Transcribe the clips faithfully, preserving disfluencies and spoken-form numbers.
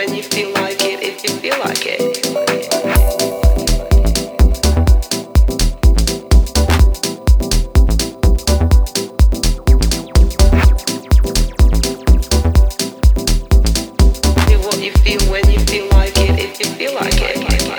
when you feel like it, if you feel like it. You feel when you feel like it, if you feel like it.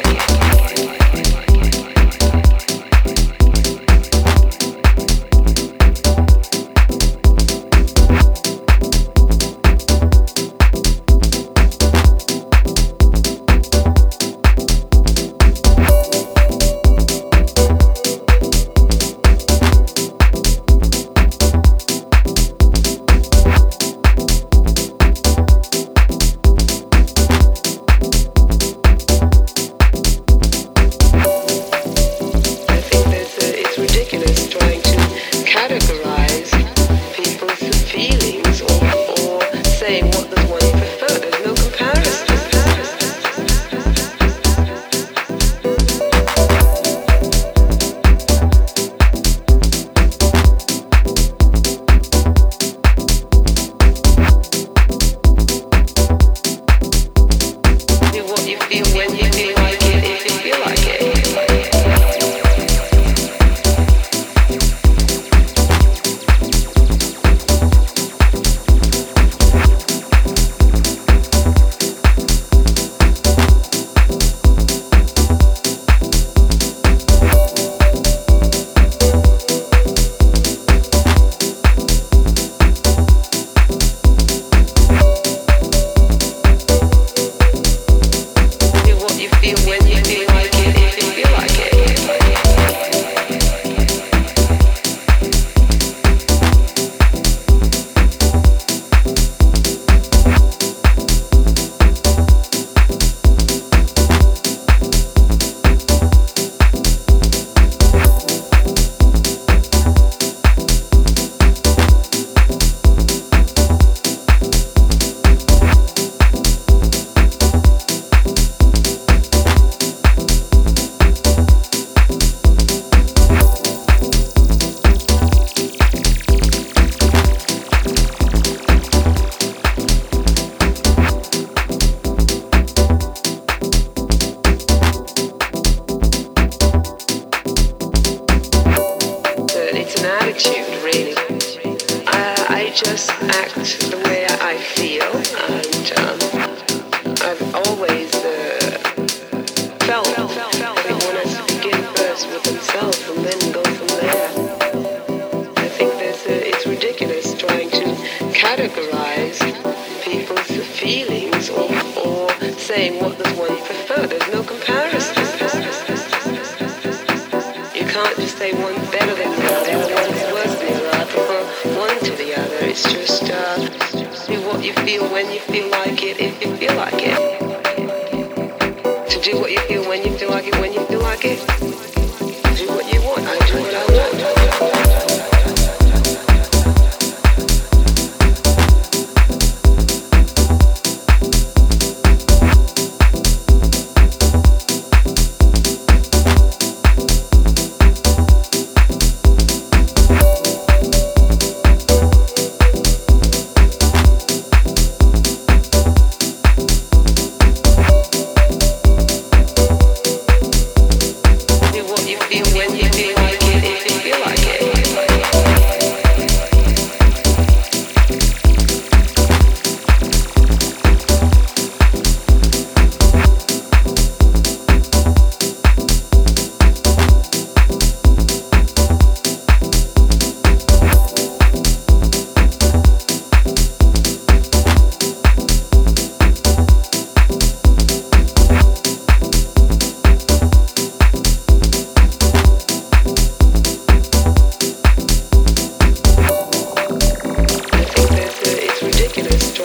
Just act the way I feel, and um, I've always uh, felt everyone has to begin first with themselves and then go from there. I think there's a, it's ridiculous trying to categorize people's feelings or, or saying what does one prefer. There's no comparison. You can't just say one's better than the other or one's worse than the other. I prefer one to the other. It's just uh, do what you feel when you feel like it, if you feel like it. To do what you feel when you feel like it, when you feel like it. Do what you want. I do what I want.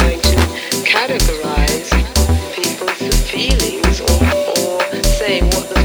Categorize people's feelings or, or saying what the